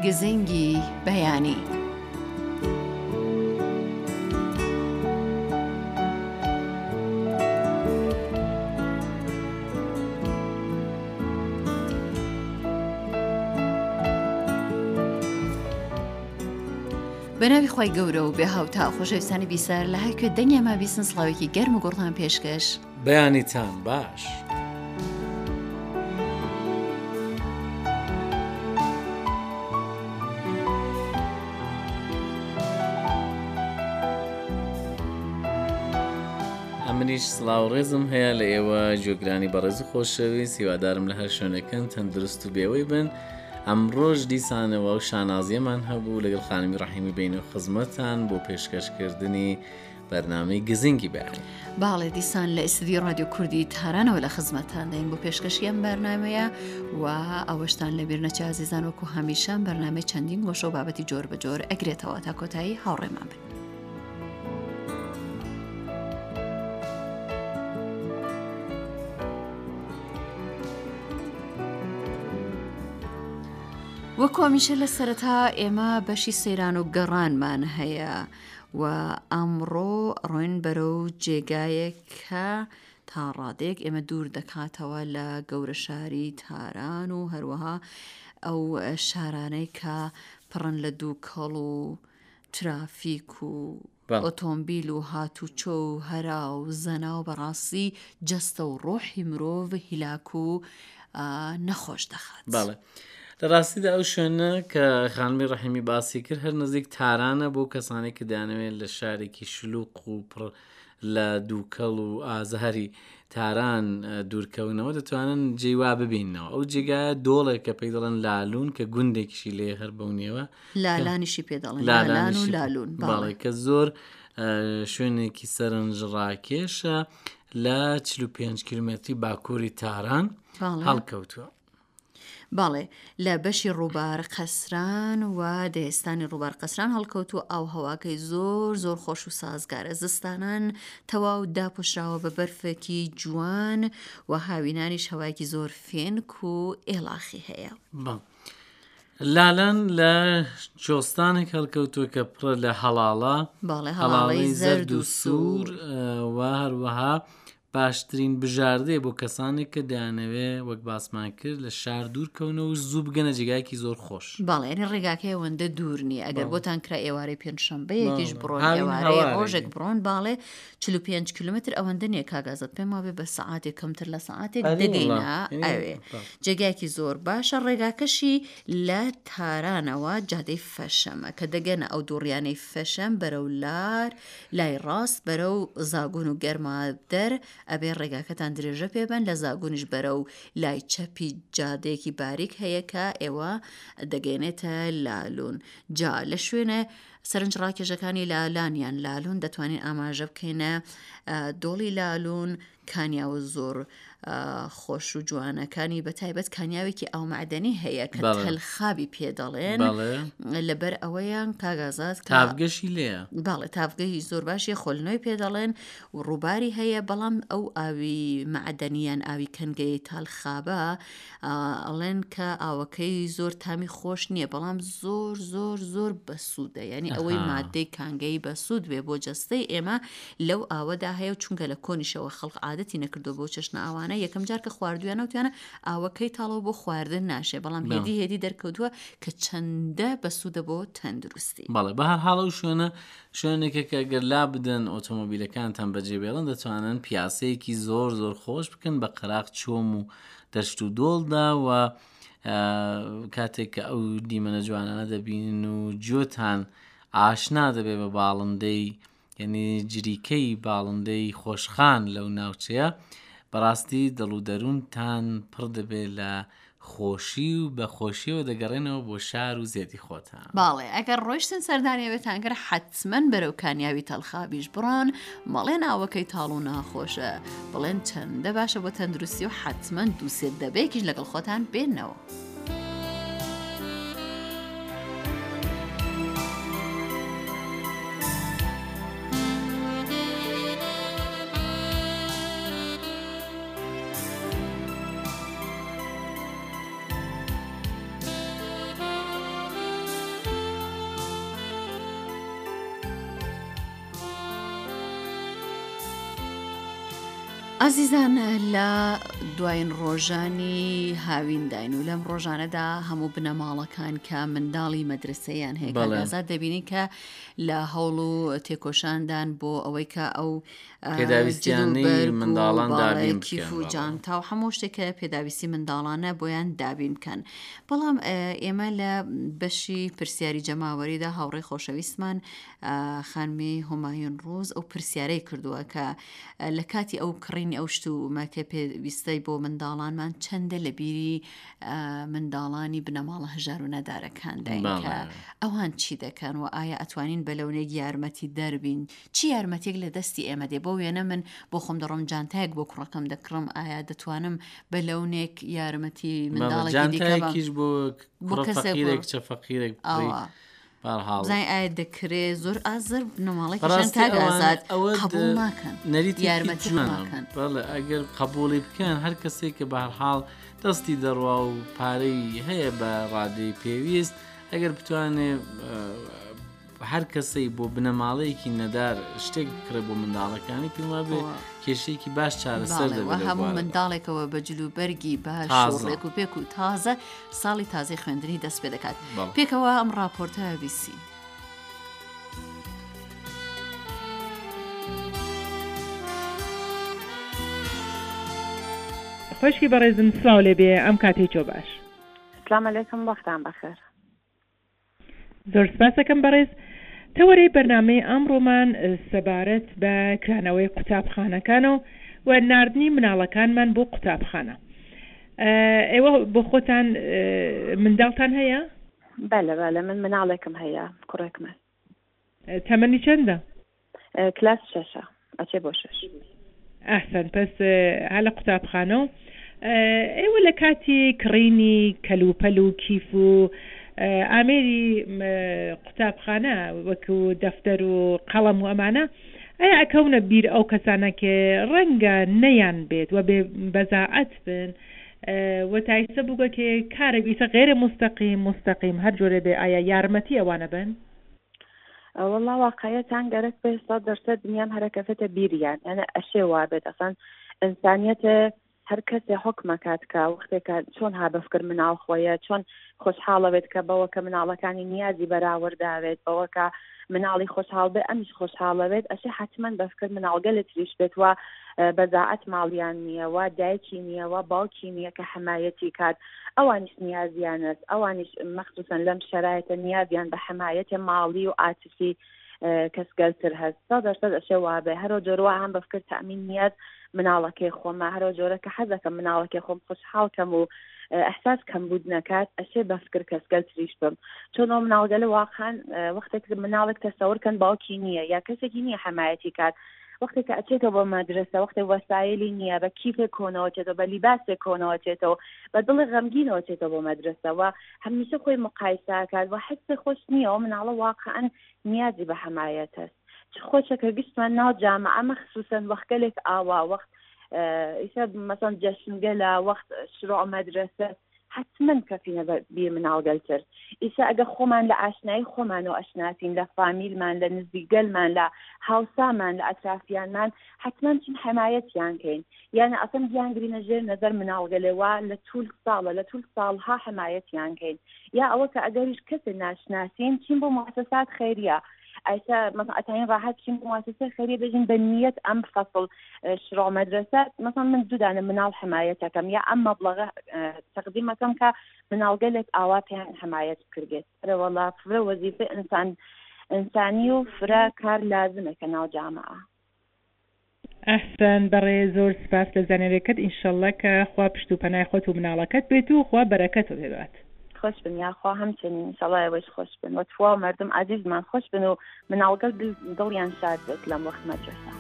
گزنگی بەیانی. بەناوی خۆی گەورە و بێ هاوتا خۆشەویستانی بیسەر لە هەرکوێ دەنگێمە بیستن سڵاوێکی گەرم و گوڵتان پێشکەش. بەیانیتان باش. ئەمنیش سڵاو ڕێزم هەیە لە ئێوە جۆگرانی بەڕێز و خۆشەویست، هیوادارم لە هەر شوێنەکەن تەندروست و بێوەی بن. ئەمڕۆژ دیسانەوە و شانازیەمان هەبوو لەگەڵ خانمی ڕەحیمی بین و خزمەتان بۆ پێشکەشکردنی بەرنامەی گزنگی بەیانی. باڵێ دیسان لە ئیستودیۆ رادیۆ کوردی تارانەوە لە خزمەتان دەین بۆ پێشکەشی ئەم بەرنامەیە و ئەوەشتان لەبیر نەچێ عزیزان وەکو هەمیشە بەرنامەی چەندین گۆشە و بابەتی جۆر بەجۆر ئەگرێتەوە تا کۆتایی هاوڕێمان بن. وەکو هەمیشە لە سەرەتا ئێمە بەشی سەیران و گەڕانمان هەیە و ئەمڕۆ ڕۆین بەرەو جێگایەکە تا ڕادێک ئێمە دوور دەکاتەوە لە گەورە شاری تاران و هەروەها ئەو شارانەی کە پڕن لە دووکەڵ و ترافیک و ئۆتۆمبیل و هاتوچۆ و هەرا و زەنا و بەڕاستی جەستە و ڕۆحی مرۆڤ هیلاک و نەخۆش دەخات. باڵێ لە ڕاستیدا ئەو شوێنە کە خانمی ڕەحیمی باسی کرد هەر نزیک تارانە بۆ کەسانی کە دەیانەوێت لە شارێکی شلوق و پڕ لە دووکەڵ و ئازاری تاران دوورکەونەوە دەتوانن جێوا ببینەوە. ئەو جێگایە دۆڵێک کە پێی دەڵێن لالوون کە گوندێکیشی لێ هەر بەونیەوە لالانیشی پێ دەڵێن لالان و لالوون. باڵێ کە زۆر شوێنێکی سەرنجڕاکێشە لە 45 کیلومتری باکووری تاران هەڵکەوتووە. باڵێ لە بەشی ڕووبار قەسران و دەهێستانی ڕووبار قەسران هەڵکەوت و ئاو هەواکەی زۆر زۆر خۆش و سازگارە. زستانان تەواو داپۆشراوە بە بەرفێکی جوان و هاوینانیش هەوایەکی زۆر فێنک و ئێڵاخی هەیە. لالان لە جۆستانێک هەڵکەوتووە کە پڕە لە هەڵاڵە، هەڵاڵەی زەرد و سوور و هەروەها باشترین بژاردەیە بۆ کەسانێک کە دەیانەوێ وەک باسمان کرد لە شار دوورکەونەوە و زوو بگەنە جێگایەکی زۆر خۆش. باڵێ یعنی ڕێگاکەی ئەوەندە دوور نیە. ئەگەر بۆتان کرا ئێوارەی پێنجشەمبەیەکیش بڕۆن ئێوارەی ڕۆژێک بڕۆن باڵێ 45 کیلومتر ئەوەندە نییە کاگازت پێم وابێ بە سەعاتێک کەمتر لە سەعاتێک دەگەینە. ئەوێ جێگایەکی زۆر باشە. ڕێگاکەشی لە تارانەوە جادەی فەشەمە کە دەگەنە ئەو دووڕیانەی فەشەم بەرەو لای ڕاست بەرەو زاگون و گەرمادەر ئەبێ ڕێگاکەتان درێژە پێبن. لە زاگونیش بەرەو لای چەپی جادەیەکی باریک هەیە کە ئێوە دەگەێنێتە لالوون. جا لە شوێنە سەرنجڕاکێشەکانی لالانیان لالوون دەتوانین ئاماژە بکەینە دۆڵی لالوون، کانیاوە زۆر خۆش و جوانەکانی بە تایبەت کانیاوێکی ئاو معدەنی هەیە کە تەلخابی پێ دەڵێن لەبەر ئەوەیان کاگازات تاڤگەشی لێە. باڵێ تاڤگەی زۆر باشی خۆلنەوەی پێ دەڵێن و ڕووباری هەیە. بەڵام ئەو ئاوی معدەنیان ئاوی کەنگەی تاڵخابە ئەڵێن کە ئاوەکەی زۆر تامی خۆش نییە بەڵام زۆر زۆر زۆر بەسوودە. یعنی ئەوەی مادەی کانگەی بەسوود بێ بۆ جەستەی ئێمە لەو ئاوەدا هەیە و چونکە لە کۆنیشەوە خەڵق عادەتی نەکردو بۆ چەشنە ئاوانە یەکەم جار کە خواردویانە وتیانە ئاوەکەی تاڵەوە بۆ خواردن ناشێ بەڵام هێدی دەرکەوتووە کە چەندە بەسوودە بۆ تەندروستی. باڵێ بە هەر حاڵە و شوێنێکە کە گەر لا بدەن ئۆتۆمۆبیلەکانتان بەجێبێڵن دەتوانن پیاسەیەکی زۆر زۆر خۆش بکەن بە قەراق چۆم و دەشت و دۆڵدا و کاتێک کە ئەو دیمەنە جوانانە دەبین و جۆتان ئاشنا دەبێ بە باڵندەی یعنی جریکەی باڵندەی خۆشخان لەو ناوچەیە بەڕاستی دڵ و دەروونتان پڕ دەبێت لە خۆشی و بە خۆشیەوە دەگەڕێنەوە بۆ شار و زێتی خۆتان. باڵێ ئەگەر ڕۆیشتن سەردانیەوێتان کرد حتمەن بەرەو کانیاوی تەلخابیش بڕۆن. مەڵێن ئاوەکەی تاڵ و ناخۆشە بڵێن چەندە باشە بۆ تەندروستی و حتمەن دووسێت دەبێکیش لەگەڵ خۆتان بێنەوە. ئازیزان لە دوایین ڕۆژانی هاوینداین و لەم ڕۆژانەدا هەموو بنەماڵەکان کە منداڵی مەدرسەیان هەیە کاگازات دەبینی کە لە هەوڵ و تێکۆشاندان بۆ ئەوەی کە ئەو پێداویستیانی منداڵان دابین کیف و جانتا و هەموو شتێکە پێداویستی منداڵانە بۆیان دابین بکەن. بەڵام ئێمە لە بەشی پرسیاری جەماوەریدا هاوڕێی خۆشەویستمان خانمی هومایون ڕۆز ئەو پرسیارەی کردووە کە لە کاتی ئەو کڕینی ئەو شت و ماکە پێویستەی بۆ منداڵانمان چەندە لە بیری منداڵانی بنەماڵە هەژار و نەدارەکانداین کە ئەوان چی دەکەن و ئایا ئەتوانین بە لەونێک یارمەتی دەربین چی یارمەتێک لە دەستی ئێمە دێ بۆ وێنە من بۆ خۆم دەڕۆم جانتایەک بۆ کوڕەکەم دەکڕم ئایا دەتوانم بە لەونێک یارمەتی منداڵێکیش بۆ فەقیرێک چە فەقیرێک بزای ئایا دەکرێت زۆر ئازر بنەماڵێکیشان تاگازات قبول ناکەن یارمەتی ناکەن. بەڵێ ئەگەر قبولی بکەن هەر کەسێک کە بەهەرحاڵ دەستی دەڕوا و پارەی هەیە بە ڕادەی پێویست ئەگەر بتوانێ هەر کەسەی بۆ بنەماڵەیەکی نەدار شتێک بکرێت بۆ منداڵەکانی پێما بێ کێشەیەکی باش چارەسەر دەبێت. هەموو منداڵێکەوە بە جلوبەرگی باش ڕێک و پێک و تازە ساڵی تازەی خوێندنی دەست پێ دەکات. پێکەوە ئەم راپۆرتە بیسی. خۆشکی بەڕێزم سلااو لێ بێ ئەم کاتێک چۆ باش. سلام علیکم وەختان بەخێر. زۆر سپاسەکەم بەڕێز. تەوەرەی بەرنامەی ئەمڕۆمان سەبارەت بە کرانەوەی قوتابخانەکانەوە و ناردنی مناڵەکانمان بۆ قوتابخانە. ئێوە بۆ خۆتان منداڵتان هەیە؟ بەلە من مناڵێکم هەیە کوڕێکمە. تەمەنی چەندە؟ کلاس 6 ئەچێ بۆ 6. ئەحسەن پس هە لە قوتابخانە ئێوە لە کاتی کڕینی کەلوپەل و کیف و ئامێری قوتابخانە وەکو دەفتەر و قەڵەم و ئەمانە ئایا ئەکەونە بیر ئەو کەسانە کە ڕەنگە نەیان بێت و بێ بەزاعەت بن وتایسە بووگە کە کارێک ئیسە غێرە مستەقیم هەر جۆرە بێ ئایا یارمەتی ئەوانە بن؟ والله واقعیەتان گەرەک بێ 100% دنیام هەرەکەفێتە بیریان یعنی ئەشێ وا بێت ئەسان ئینسانیەتە هەر کەسێ حکمەکات کە وەختێکە چۆن هابەفکر مناڵ خۆیە چۆن خۆشحاڵە بێت کە بەوە کە مناڵەکانی نیازی بەراورداوێت بەوە کە مناڵی خۆشحاڵ بێ ئەمیش خۆشحاڵە بێت ئەشێ حتمما بەفکر مناڵگەلت تریش بێت وە بەزاعەت ماڵیان نییە وا دایکی نییە وا باوکی نییە کە حمایەتی کات ئەوانیش نیازیانت ئەوانیش مەخصوصن لەم شەرایەتە نیازیان بە حمایەتی ماڵی و عاتفی کەسگەلتر هەست 100% ئەشێ وابێ هەرۆ جۆرەوە هەم بەفکر تەمین نیاز مناڵەکەی خۆمە هەرۆ جۆرە کە حەزەکەم مناڵەکەی خۆم خۆشحاڵکەم و ئەحساس کەمبوود نەکات ئەشێ بەفکر کەسگەل تریش بم چۆن ئەو مناڵگەلە واقعاً وەختێک مناڵێک تەسەورکەن باوکی نییە یا کەسێکی نییە حمایەتی کات وەختێک کە ئەچێتەوە بۆ مەدرسە وەختێک وەسایلی نییە بە کیفێک کۆنەوەچێتەوە بە لیباسێک کۆنەوەچێتەوە بە دڵی غەمگینەوەچێتەوە بۆ مەدرسە و هەمیشە خۆی مقایساکات و حسی خۆش نییە و مناڵە واقعاً نیازی بە حمایەت هەست چ خۆشەکە گشتمان ناو جامعە مەخصوصەن وەختگەلێک ئاوا وەخت ئیسا مەسەڵەن جەشنگەلە وەخت شروع مەدرسە حتما کەفینە بیر مناڵگەلتر ئیسا ئەگە خۆمان لە ئاشنایی خۆمان و ئەشناسین لە فامیلمان لە نزیکگەلمان لە هاوسامان لە ئەترافیانمان حتما چین حمایەتیان کەین یانە ئەسەم گیانگرینە ژێر نەزەر مناڵگەلێوە لە طول ساڵها حمایەتیان کەین یا ئەوە کە ئەگەریش کەسێ ناشناسین چین بۆ مؤسسات خەیریە ئایسا مثلا ئەتانین ڕاحەت چین بۆ مؤسسە خەیریە بێژین بە نیەت ئەم فەسڵ شروع مەدرسە مثلا من دوودانە مناڵ حمایەتەکەم یا ئەم مەبلەغە تەقدیمەکەم کە مناڵگەلێک ئاوا پێیان حمایەت کردێت وەڵا فرە وەزیفە ئینسانی و فرە کار لازمێکە ناو جامعە. ئەحسن بەڕێ زۆر سپاس لە زانێرەکەت ئینشەڵڵا کە خوا پشت و پەنای خۆت و مناڵەکەت بێت و خوا بەرەکەتەوە بێت. خوش بن یاخوا همچنین انشاءالله ئێوەش خوش بن و توا مردم عزیزمان خوش بن و مناڵگەل دڵیان شاد بێت لەم وەخت مەدرسە.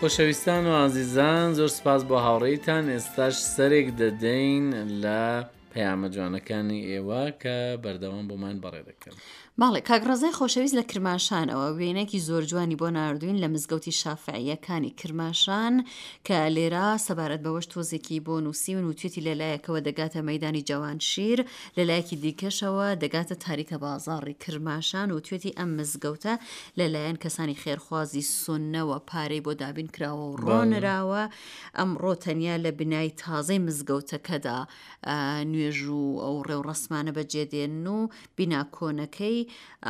خۆشەویستان و ئازیزان زۆر سپاس بۆ هاوڕێیتان ئێستاش سەرێک دەدەین لە پەیامە جوانەکانی ئێوە کە بەردەوام بۆمان بەڕێ دەکەن. باڵێ کاگڕازای خۆشەویست لە کرماشانەوە وێنێکی زۆر جوانی بۆ ناردوین لە مزگەوتی شافعیەکانی کرماشان کە لێرە سەبارەت بەوەش تۆزێکی بۆ نووسیون و توێتی لەلایەکەوە دەگاتە مەیدانی جوانشیر لەلایەکی دیکەشەوە دەگاتە تاریکە بازاڕی کرماشان و توێتی ئەم مزگەوتە لەلایەن کەسانی خێرخوازی سونەوە پارەی بۆ دابین کراوە و ڕۆنراوە. ئەمڕۆ تەنیا لە بنای تازەی مزگەوتەکەدا نوێژ و ئەو ڕێوڕەسمانە بەجێدێن و بینا کۆنەکەی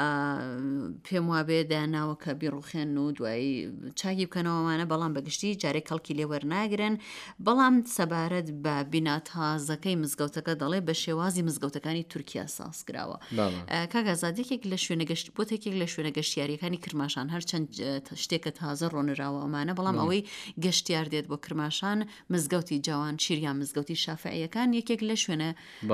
پێم وابێ داناوەکە بیڕوخێن و دوایی چاکی بکەنەوەمانە بەڵام بەگشتی جارێک کەڵکی لێ وەرناگرن. بەڵام سەبارەت بە بینا تازەکەی مزگەوتەکە دەڵێ بە شێوازی مزگەوتەکانی تورکیا سازکراوە. کاگازادێکێک لە شوێنەگەشت بۆ تێکێک لە شوێنە گەشتیاریەکانی کرماشان هەرچەند شتێکە تازە ڕۆنراوە ئەمانە بەڵام ئەوەی گەشتیار دێت بۆ کرماشان مزگەوتی جوانشیر یان مزگەوتی شافعیەکان یەکێک لە شوێنە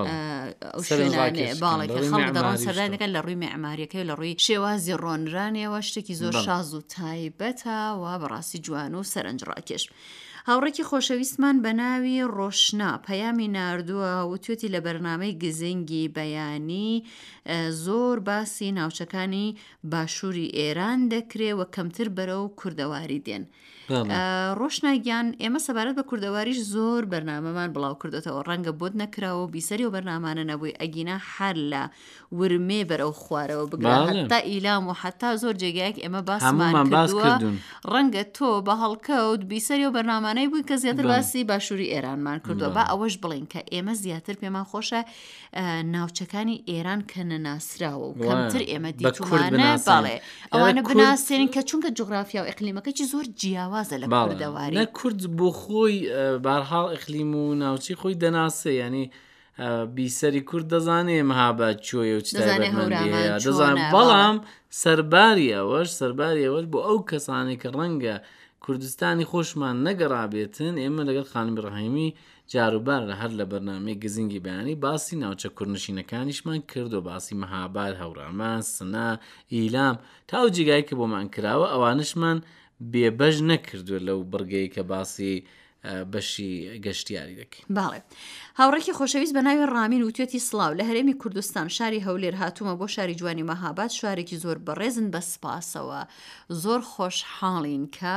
شوێنانێ باڵێکە خەڵک دەڕۆن سەردانەکە لە ڕووی معماریەکەی لە ڕووی شێوازی ڕۆنرانیەوە شتێکی زۆر شاز و تایبەتە و بەڕاستی جوان و سەرنجڕاکێش. هاوڕێکی خۆشەویستمان بە ناوی ڕۆشنا پەیامی ناردووە و توێتی لە بەرنامەی گزنگی بەیانی زۆر باسی ناوچەکانی باشووری ئێران دەکرێ و کەمتر بەرەو کوردەواری دێن. ڕۆشناگیان ئێمە سەبارەت بە کوردەواریش زۆر بەرنامەمان بڵاو کردێتەوە ڕەنگە بۆت نەکراوە و بیسەری و بەرنامانە نەبووی ئەگینا هەر لە ورمێ بەرەو خوارەوە بگرە حتا ئیلام و حتا زۆر جێگایەک ئێمە باسمان کردووە ڕەنگە تۆ بە هەڵکەوت بیسەری و بەرنامانەی بووی کە زیاتر باسی باشووری ئێرانمان کردووە. با ئەوەش بڵین کە ئێمە زیاتر پێمان خۆشە ناوچەکانی ئێران کە نەناسراوە و کەمتر ئێمە دیتومانە باڵێ ئەوانە بناسێنین کە چونکە جوغرافیا و ئەقلیمەکەی زۆر جیاوازە لە کوردەواری. نە کورد بۆ خۆی بەرحاڵ ئەقلیم و ناوچی خۆی دەناسێ ینی بیسەری کورد دەزانێ مەهابەت چۆیە و دەزانێت بەڵام سەرباری ئەوەش بۆ ئەو کەسانی کە ڕەنگە کوردستانی خۆشمان نەگەڕابێتن ئێمە لەگەڵ خانم ڕەحیمی جاروبار لە هەر لە بەرنامەی گزنگی بەیانی باسی ناوچە کوردنشینەکانیشمان کرد و باسی مەهاباد هەورامان سنا ئیلام تا ئەو جێگای کە بۆمان کراوە ئەوانشمان بێبەش نەکردووە لەو بڕگەی کە باسی بەشی گەشتیاری دەکەین. باڵێ هاوڕێکی خۆشەویست بە ناوی ڕامین و توێتی سڵاو لە هەرێمی کوردستان شاری هەولێر هاتوومە بۆ شاری جوانی مەهاباد شارێکی زۆر بەڕێزن بە سپاسەوە زۆر خۆشحاڵین کە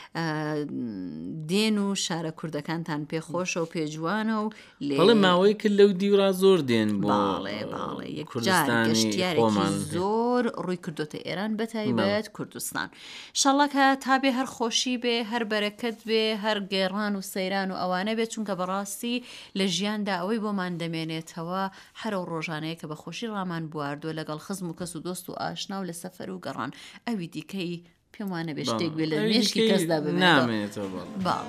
دێن و شارە کوردەکانتان پێخۆشە و پێجوانە و بەڵێ ماوەی کرد لەو دیورا زۆر دێن بۆ گەشتیارێکی زۆر ڕووی کردوتە ئێران بەتایبەت کوردستان. ئینشاڵڵا کە تابێ هەر خۆشی بێ هەر بەرەکەت بێ هەر گێڕان و سەیران و ئەوانە بێت چونکە بەڕاستی لە ژیاندا ئەوەی بۆمان دەمێنێتەوە هەرو ڕۆژانەیە کە بە خۆشی ڕامان بواردووە لەگەڵ خزم و کەس و دۆست و ئاشنا و لە سەفەر و گەڕان ئەوی دیکەی پێم وانە بێ شتێک بێ لە مێشکی کەسدا بمێنێتەوە. باڵ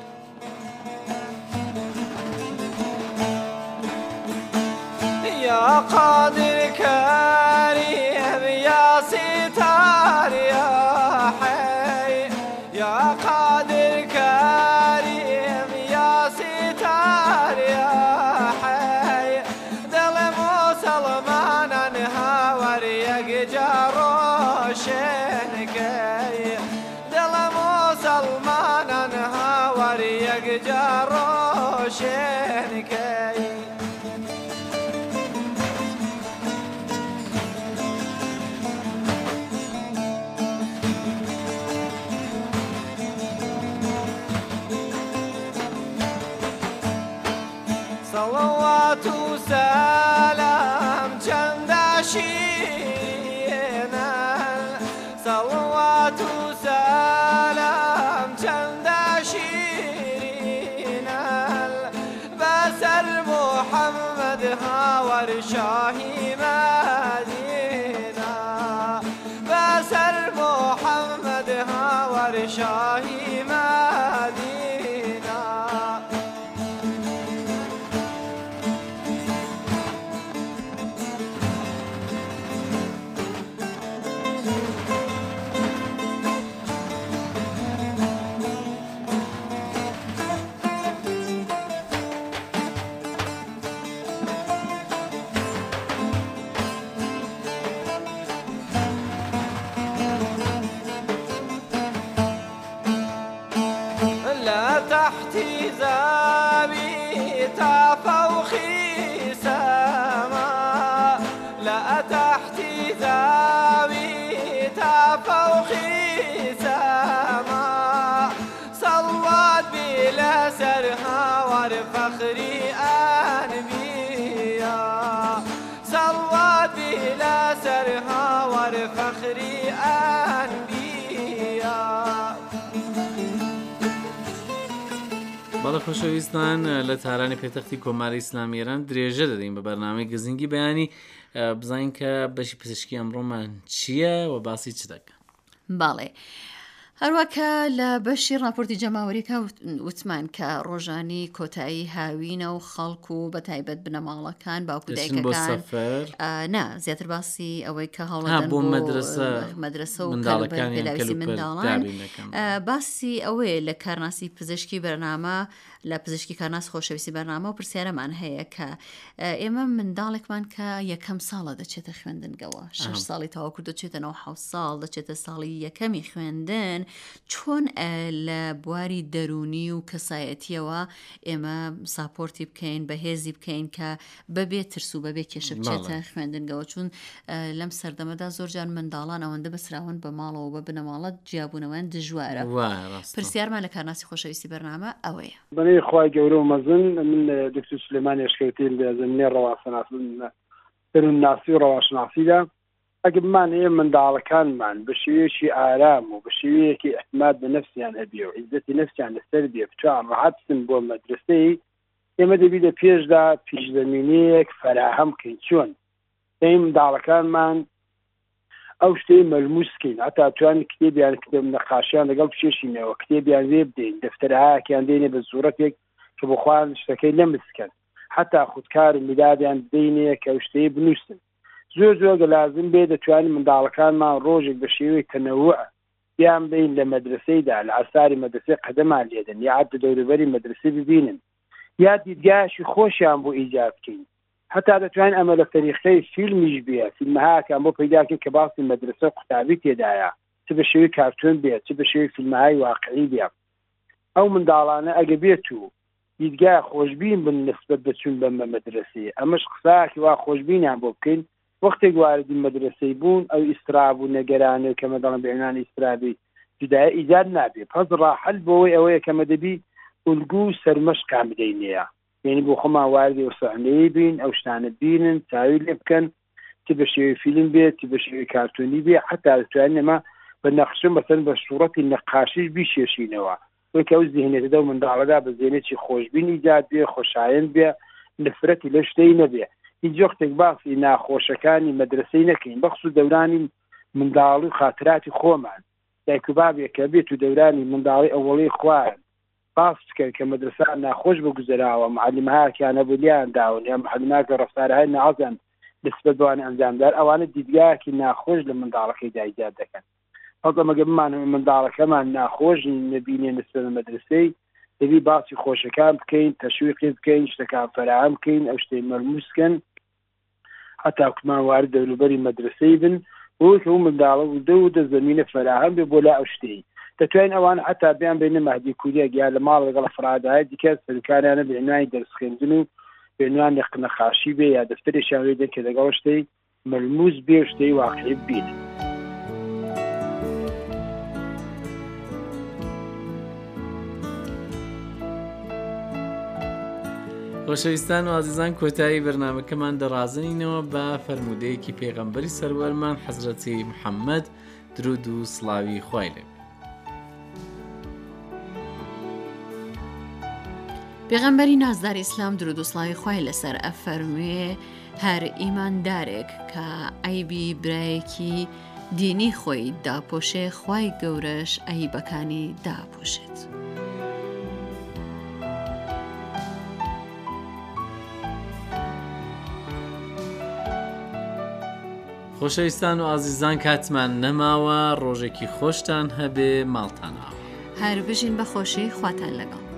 يا قادر كريم يا ستار يا حي يا قادر كريم يا ستار يا حي دل مسلمان هاور يقجروشن كي دل مسلمان هاور يقجروشن كي صلوات وسلام جندشينا صلوات وسلام جندشينا بسر محمد هاور شاهي مدينة بسر محمد هاور شاهي مدينة تحت زابي فوقي لا تحتي زاوي فوقي سما صلوات بلا سرها ورفخري أنبياء صلوات بلا سرها ورفخري أنبياء. بەڵە خۆشەویستان لە تارانی پێتەختی کۆماری ئیسلامی ئێران درێژە دەدەین بە بەرنامەی گزنگی بەیانی بزانین کە بەشی پزیشکی ئەمڕۆمان چییە و باسی چ دەکەن. باڵێ هەروەکە لە بەشی راپۆرتی جەماوەریەکە وتمان کە ڕۆژانی کۆتایی هاوینە و خەڵک و بە تایبەت بنەماڵەکان باوکو دایکەکان نا زیاتر باسی ئەوەی کە هەوڵەدەن بۆ مەدرسە و پێداویستی منداڵان باسی ئەوەیە لە کارناسی پزیشکی بەرنامە لە پزیشکی کارناس خۆشەویستی بەرنامە و پرسیارەمان هەیە کە ئێمە منداڵێکمان کە یەکەم ساڵە دەچێتە خوێندنگەوە 6 ساڵی تاوا کردو دەچێتە 9 ساڵ دەچێتە ساڵی یەکەمی خوێندن چۆن لە بواری دەرونی و کەسایەتیەوە ئێمە ساپۆرتی بکەین بەهێزی بکەین کە بەبێ ترس و بەبێ کێشە بچێتە خوێندنگەوە چون لەم سەردەمەدا زۆرجان منداڵان ئەوەندە بەسراون بە ماڵەوە بە بنەماڵەت جیابوونەوەیان دژوارە. پرسیارمان لە کارناسی خۆشەویستی بەرنامە ئەوەیە. بەنێ خوای گەورە و مەزن من دکتۆر سلێمان هێشکەوتین لە زمینەی ڕەواشناسی و ڕەواشناسیدا ئەگە بمانەیە منداڵەکانمان بە شێوەیەکی ئارام و بە شێوەیەکی ئەحتماد بە نەفسیان هەبێ و عیزەتی نەفسیان لەسەر بێ بتوان ڕەحەت بن بۆ مەدرسەی ئێمە دەبی لە پێشدا پیشزەمینەیەک فەراهەم بکەین چۆن دەی منداڵەکانمان ئەو شتەی مەلموسکەین هەتا توانین کتێبیان کتێب نەقاشیان لەگەڵ بچێشینەوە کتێبیان لێ بدەین دەفتەرهایەکیان دێنێ بە زوورەتێک کە بۆ خوان شتەکەی نەمسکەن حتا خودکار میلادیان بدەینێ کە ئەو شتەی بنووسن. زۆر زۆر لازم بێ دەتوانین منداڵەکانمان ڕۆژێک بە شێوەی تەنەوع یان بین لە مەدرسەیدا لە ئاساری مەدرسەی قەدەمان لێدەن یا عەد دەوروبەری مەدرسە ببینن یا دیدگایەکی خۆشیان بۆ ئیجاد بکەین حتا دەتوانین ئەمە لە تەریقەی فیلمیش بێ فیلمەهاکان بۆ پەیداکەین کە باسی مەدرسە و قوتابی تێدایە چ بە شێوەی کارتون بێت چ بە شێوەی فیلمەهای واقعی بێت. ئەو منداڵانە ئەگە بێت و دیدگای خۆشببین بن نسبەت بچون بە مەدرسەی ئەمەش قساکی وا خۆشببینیان بۆ بکەین وەختێک واردی مەدرسەی بوون ئەو ئیستراب و نەگەرانە کەمە دەڵم بێنانی ئیسترابی جودای ئیجاد نابێت پس ڕاحەت بۆەوەی ئەوەیە کەمە دەبی ئولگو و سەرمەشقان بدەینەیە یعنی بۆ خۆمان واردی و سەحنەیە بین ئەو شتانە بینن چاوی لێ بکەن چ بە شێوەی فیلم بێت چ بە شێوەی کارتونی بێ حتا دەتوانین ئەمە بە نەخشە مەسەن بە سوورەتی نەقاشیش بیشێشینەوە وەی کە ئەو زیهنێتەدا و منداڵەدا بە زێنێکی خۆشببین ئیجاد بێ خۆشایەند بێ نفرەتی لە شتەی نەبێ. هیچ وەختێک باسی ناخۆشەکانی مەدرسەی نەکەین بەخصوص دەورانی منداڵی و خاتراتی خۆمان دایک و بابێکە بێت و دەورانی منداڵی ئەوەڵەی خوارن باس بکەن کە مەدرسە ناخۆش بگوزراوە معلمەهاکیان هەبولیان داون یا معلماکە ڕەفتارهای ناحەزن نسبەت بەوانە ئەنجامدار ئەوانە دیدگایەکی ناخۆش لە منداڵەکەیدا ئیجاد دەکەن. هەڵبەت ئەگەر بمانەوە منداڵەکەمان ناخۆش نەبینێ نسبەت بە مەدرسەی دەبی باسی خۆشەکان بکەین تەشویقی بکەین شتەکان فەراهم بکەین ئەو شتەی مەلموسکەن حتا کومان وارد دەوروبەری مەدرسەی بن بۆی کە و منداڵە و دە زەمینە فەراهم بێ بۆ لا ئەو شتەی دەتوانین ئەوان حتا بیان بینە مەهدی کوریەک یا لە ماڵ لەگەڵ ئەفرادهای دیکە سەرکاریانە بە عنوانی دەرس خوێندن و بە عنوانی نەخاشی بێ یا دەفتەرێکیان لێ دەن کە لەگەڵ شتەی مەلموس بێ شتەی واقعی بین. خۆشەویستان و عزیزان کۆتایی بەرنامەکەمان دەڕازنینەوە بە فەرمودەیەکی پێغەمبەری سەروەرمان حەزرەتی محەممەد درود و سڵاوی خوای لێ. پێغەمبەری نازدار ئیسلام درود و سڵاوی خوای لەسەر ئەفەرموێ هەر ئیماندارێک کە عەیبی برایەکی دینی خۆی داپۆشێ خوای گەورەش عەیبەکانی داپۆشێت. خۆشەویستان و ئازیزان کاتمان نەماوە ڕۆژێکی خۆشتان هەبێ ماڵتانەوە هەر بژین بە خۆشی خواتان لەگەڵ.